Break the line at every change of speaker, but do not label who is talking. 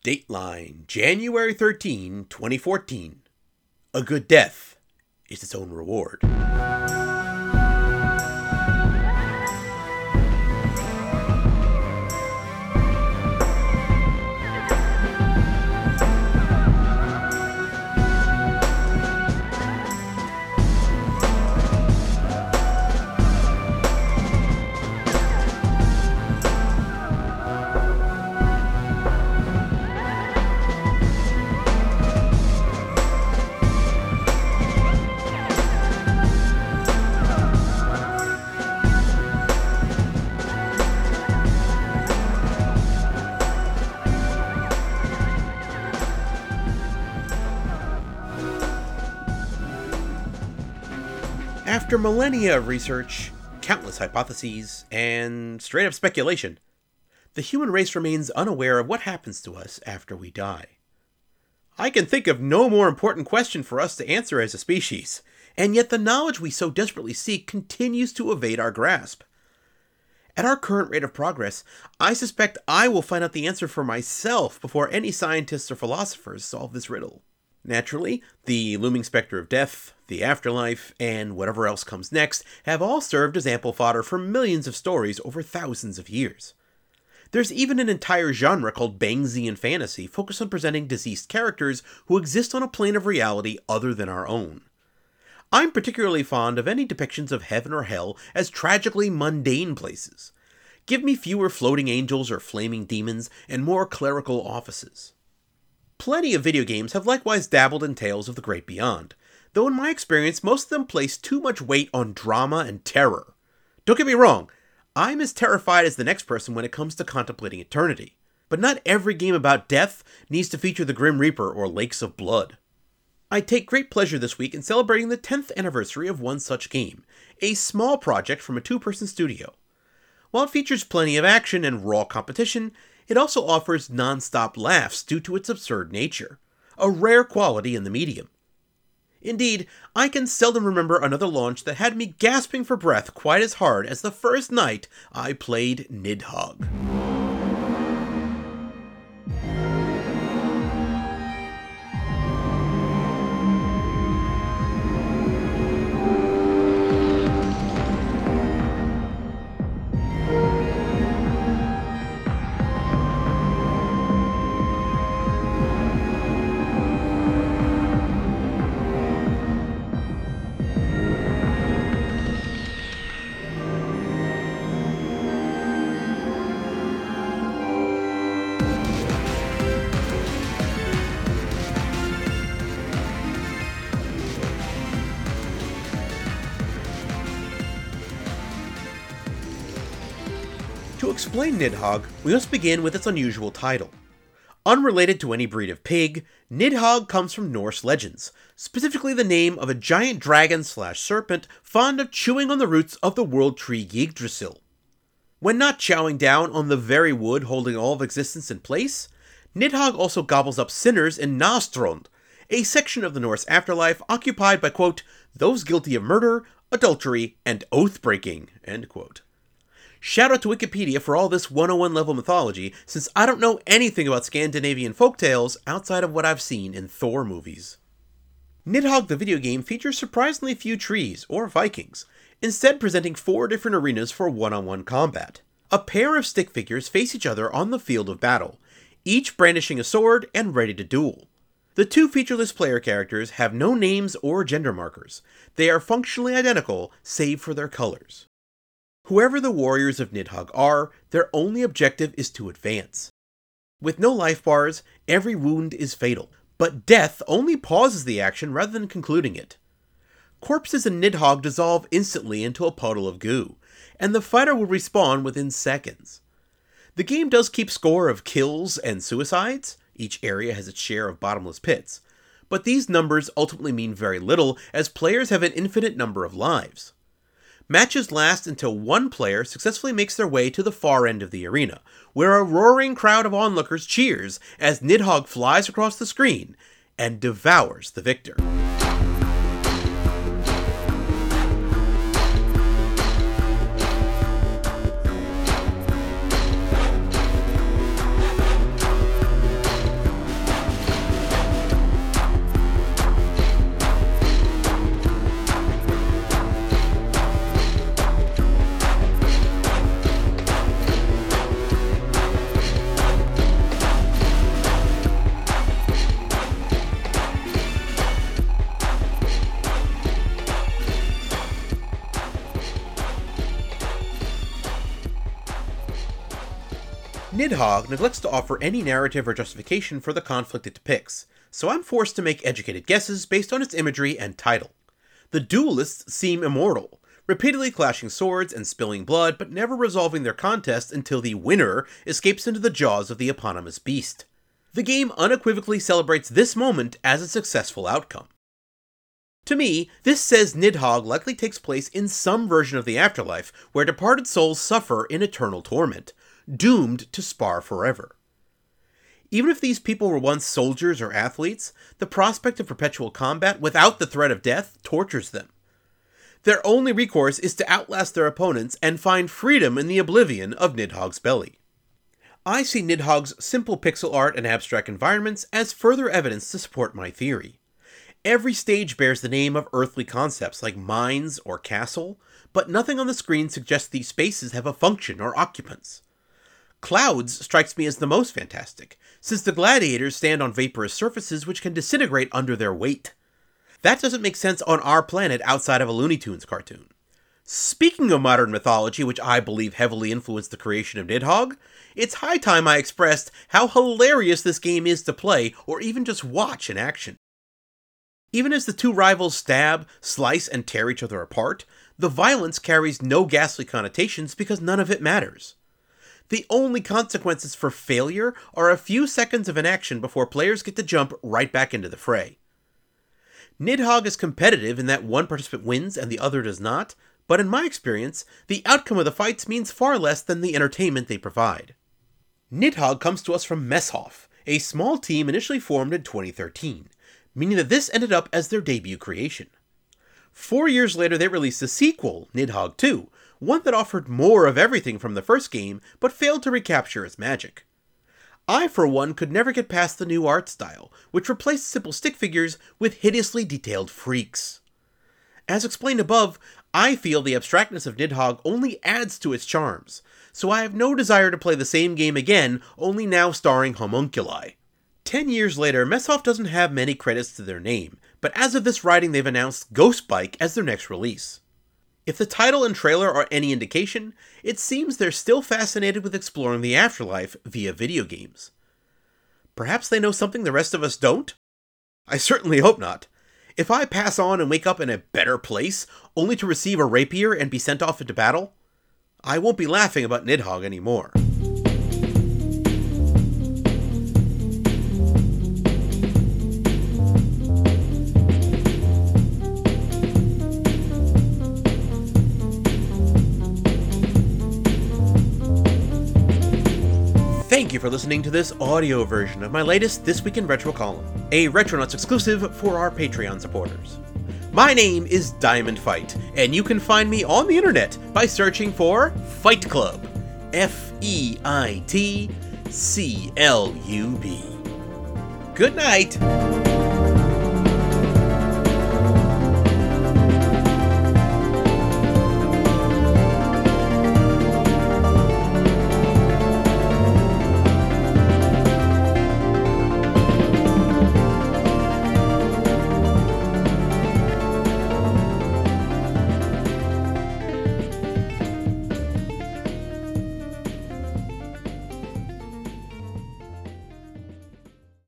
Dateline, January 13, 2014. A good death is its own reward. After millennia of research, countless hypotheses, and straight-up speculation, the human race remains unaware of what happens to us after we die. I can think of no more important question for us to answer as a species, and yet the knowledge we so desperately seek continues to evade our grasp. At our current rate of progress, I suspect I will find out the answer for myself before any scientists or philosophers solve this riddle. Naturally, the looming specter of death, the afterlife, and whatever else comes next have all served as ample fodder for millions of stories over thousands of years. There's even an entire genre called Bangsian fantasy focused on presenting deceased characters who exist on a plane of reality other than our own. I'm particularly fond of any depictions of heaven or hell as tragically mundane places. Give me fewer floating angels or flaming demons and more clerical offices. Plenty of video games have likewise dabbled in tales of the great beyond, though in my experience most of them place too much weight on drama and terror. Don't get me wrong, I'm as terrified as the next person when it comes to contemplating eternity, but not every game about death needs to feature the Grim Reaper or lakes of blood. I take great pleasure this week in celebrating the 10th anniversary of one such game, a small project from a two-person studio. While it features plenty of action and raw competition, it also offers non-stop laughs due to its absurd nature, a rare quality in the medium. Indeed, I can seldom remember another launch that had me gasping for breath quite as hard as the first night I played Nidhogg. To explain Nidhogg, we must begin with its unusual title. Unrelated to any breed of pig, Nidhogg comes from Norse legends, specifically the name of a giant dragon/serpent fond of chewing on the roots of the world tree Yggdrasil. When not chowing down on the very wood holding all of existence in place, Nidhogg also gobbles up sinners in Nastrond, a section of the Norse afterlife occupied by, quote, those guilty of murder, adultery, and oath-breaking, end quote. Shout out to Wikipedia for all this 101 level mythology, since I don't know anything about Scandinavian folktales outside of what I've seen in Thor movies. Nidhogg the video game features surprisingly few trees or Vikings, instead presenting 4 different arenas for one-on-one combat. A pair of stick figures face each other on the field of battle, each brandishing a sword and ready to duel. The 2 featureless player characters have no names or gender markers. They are functionally identical, save for their colors. Whoever the warriors of Nidhogg are, their only objective is to advance. With no life bars, every wound is fatal, but death only pauses the action rather than concluding it. Corpses in Nidhogg dissolve instantly into a puddle of goo, and the fighter will respawn within seconds. The game does keep score of kills and suicides, each area has its share of bottomless pits, but these numbers ultimately mean very little as players have an infinite number of lives. Matches last until one player successfully makes their way to the far end of the arena, where a roaring crowd of onlookers cheers as Nidhogg flies across the screen and devours the victor. Nidhogg neglects to offer any narrative or justification for the conflict it depicts, so I'm forced to make educated guesses based on its imagery and title. The duelists seem immortal, repeatedly clashing swords and spilling blood, but never resolving their contest until the winner escapes into the jaws of the eponymous beast. The game unequivocally celebrates this moment as a successful outcome. To me, this says Nidhogg likely takes place in some version of the afterlife where departed souls suffer in eternal torment, doomed to spar forever. Even if these people were once soldiers or athletes, the prospect of perpetual combat without the threat of death tortures them. Their only recourse is to outlast their opponents and find freedom in the oblivion of Nidhogg's belly. I see Nidhogg's simple pixel art and abstract environments as further evidence to support my theory. Every stage bears the name of earthly concepts like mines or castle, but nothing on the screen suggests these spaces have a function or occupants. Clouds strikes me as the most fantastic, since the gladiators stand on vaporous surfaces which can disintegrate under their weight. That doesn't make sense on our planet outside of a Looney Tunes cartoon. Speaking of modern mythology, which I believe heavily influenced the creation of Nidhogg, it's high time I expressed how hilarious this game is to play or even just watch in action. Even as the two rivals stab, slice, and tear each other apart, the violence carries no ghastly connotations because none of it matters. The only consequences for failure are a few seconds of inaction before players get to jump right back into the fray. Nidhogg is competitive in that one participant wins and the other does not, but in my experience, the outcome of the fights means far less than the entertainment they provide. Nidhogg comes to us from Messhof, a small team initially formed in 2013, meaning that this ended up as their debut creation. 4 years later they released a sequel, Nidhogg 2, one that offered more of everything from the first game, but failed to recapture its magic. I, for one, could never get past the new art style, which replaced simple stick figures with hideously detailed freaks. As explained above, I feel the abstractness of Nidhogg only adds to its charms, so I have no desire to play the same game again, only now starring homunculi. 10 years later, Messhof doesn't have many credits to their name, but as of this writing they've announced Ghostbike as their next release. If the title and trailer are any indication, it seems they're still fascinated with exploring the afterlife via video games. Perhaps they know something the rest of us don't? I certainly hope not. If I pass on and wake up in a better place, only to receive a rapier and be sent off into battle, I won't be laughing about Nidhogg anymore. Thank you for listening to this audio version of my latest This Week in Retro column, a Retronauts exclusive for our Patreon supporters. My name is Diamond Fight, and you can find me on the internet by searching for Fight Club. FEITCLUB. Good night!